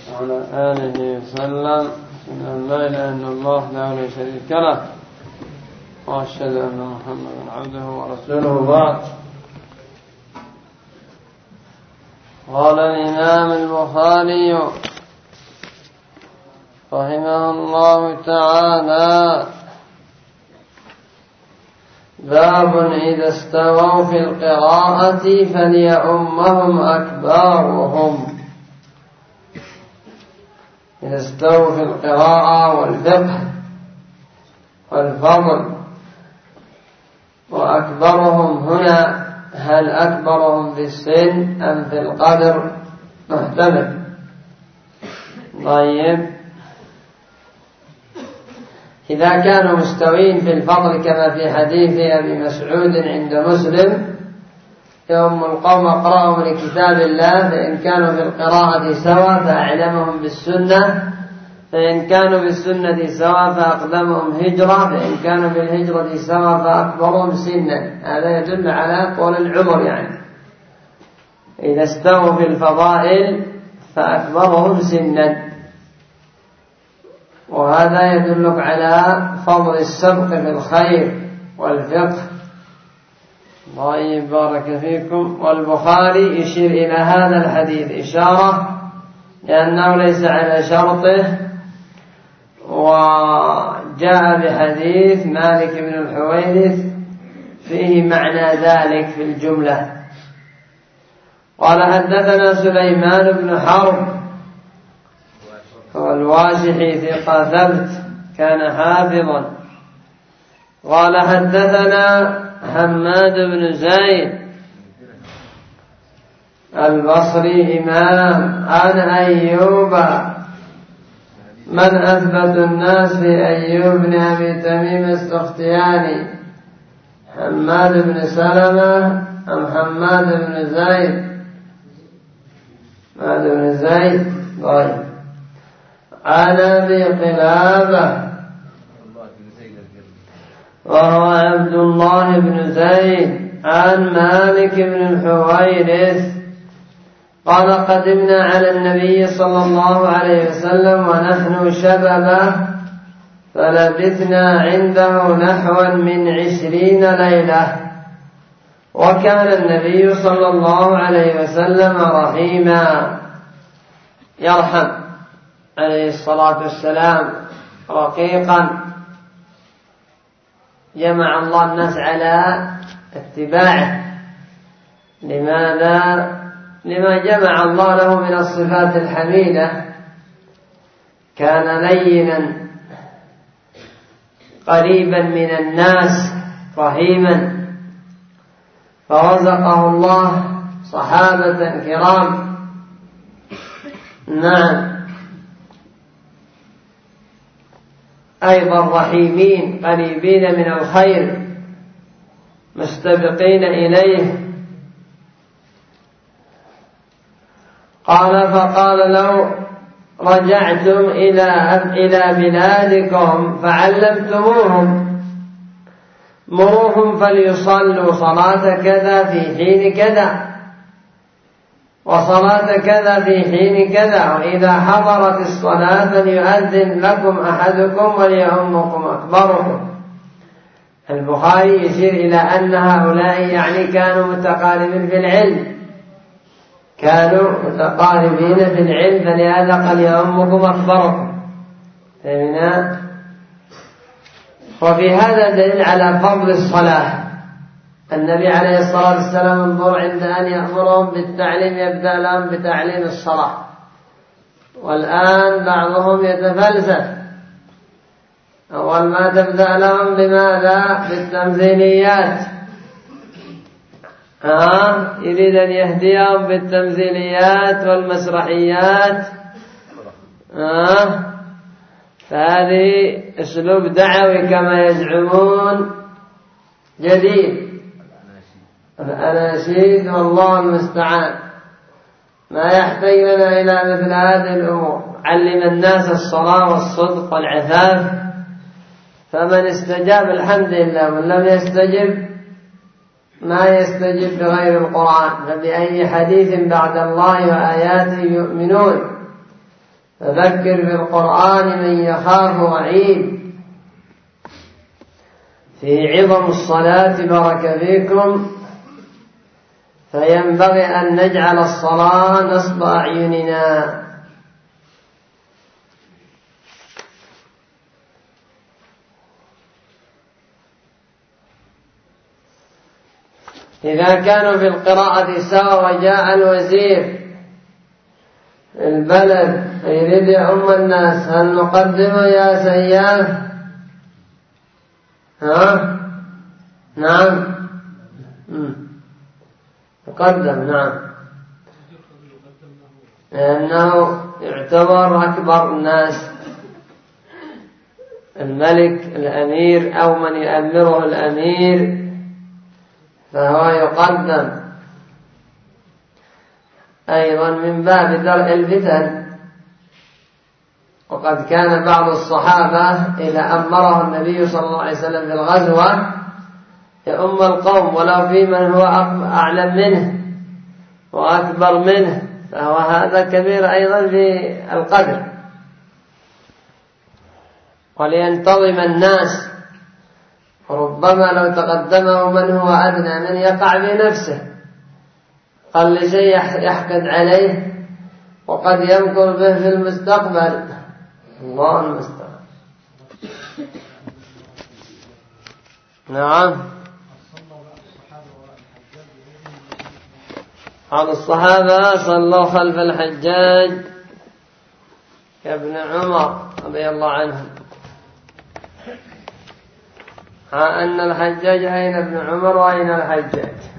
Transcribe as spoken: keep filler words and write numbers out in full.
وعلى آله وسلم. لا إله إلا الله لا شريك له، وأشهد أن محمدا عبده ورسوله. بعد، قال الإمام البخاري رحمه الله تعالى: باب إذا استووا في القراءة فليؤمهم أكبارهم. إذا استووا في القراءة والفقه والفضل، وأكبرهم هنا هل أكبرهم في السن أم في القدر؟ محتمل. طيب، إذا كانوا مستوين في الفضل كما في حديث أبي مسعود عند مسلم: يوم القوم أقرأهم لكتاب الله، فإن كانوا في القراءة سوا فأعلمهم بالسنة، فإن كانوا بالسنة سوا فأقدمهم هجرة، فإن كانوا بالهجرة سوا فأكبرهم سنا. هذا يدل على طول العمر، يعني إذا استووا في الفضائل فأكبرهم سنا، وهذا يدلك على فضل السبق في الخير والفقه. طيب، بارك فيكم. والبخاري يشير إلى هذا الحديث إشارة لأنه ليس على شرطه، وجاء بحديث مالك بن الحويرث فيه معنى ذلك في الجملة. قال: حدثنا سليمان بن حرب والواشحي ثقة ثبت كان حافظا. قال: حدثنا حماد بن زيد البصري إمام عن أيوب. من أثبت الناس في أيوب بن أبي تميم السختياني؟ حماد بن سلمة أم حماد بن زيد؟ حماد بن زيد. طيب، عن أبي قلابة وهو عبد الله بن زيد عن مالك بن الحويرث قال: قدمنا على النبي صلى الله عليه وسلم ونحن شبابه، فلبثنا عنده نحوا من عشرين ليلة. وكان النبي صلى الله عليه وسلم رحيما، يرحم عليه الصلاة والسلام، رقيقا. جمع الله الناس على اتباعه. لماذا؟ لما جمع الله له من الصفات الحميدة. كان لينا قريبا من الناس، رحيما، فرزقه الله صحابة كرام. نعم، أيضا رحيمين، قريبين من الخير، مستبقين إليه. قال: فقال: لو رجعتم إلى إلى بلادكم فعلمتموهم، مروهم فليصلوا صلاة كذا في حين كذا، وصلاة كذا في حين كذا، وإذا حضرت الصلاة فليؤذن لكم أحدكم وليؤمكم أكبركم. البخاري يشير إلى أن هؤلاء يعني كانوا متقاربين في العلم، كانوا متقاربين في العلم، فلهذا قال: يؤمكم أكبركم. فهمنا؟ وفي هذا دليل على فضل الصلاة. النبي عليه الصلاة والسلام انظر عند أن يأمرهم بالتعليم يبدأ لهم بتعليم الصلاة، والآن بعضهم يتفلسف. أول ما تبدأ لهم بماذا؟ بالتمثيليات. آه يريد أن يهديهم بالتمثيليات والمسرحيات. آه فهذه أسلوب دعوي كما يزعمون جديد، الأناشيد، والله المستعان. ما يحتاج لنا إلى مثل هذه الأمور. علم الناس الصلاة والصدق والعفاف، فمن استجاب الحمد لله، ومن لم يستجب ما يستجب بغير القرآن. فبأي حديث بعد الله وآياته يؤمنون؟ فذكر بالقرآن من يخاف وعيد. في عظم الصلاة بارك فيكم، فينبغي أن نجعل الصلاة نصب أعيننا. إذا كانوا في القراءة سوا وجاء الوزير البلد يريد يؤم الناس، هل نقدم يا سياف؟ ها؟ نعم يقدم، نعم، لأنه يعتبر أكبر الناس، الملك الأمير أو من يأمره الأمير، فهو يقدم أيضا من باب درء الفتن. وقد كان بعض الصحابة إذا أمره النبي صلى الله عليه وسلم في الغزوة يؤم القوم ولو في من هو أعلم منه وأكبر منه، فهو هذا كبير أيضا في القدر. ولينتظم الناس، ربما لو تقدمه من هو أدنى من يقع بنفسه، قال لشيء يحقد عليه وقد يمكر به في المستقبل. الله المستعان. نعم. بعض الصحابة صلوا خلف الحجاج كابن عمر رضي الله عنه، ها أن الحجاج أين ابن عمر وأين الحجاج؟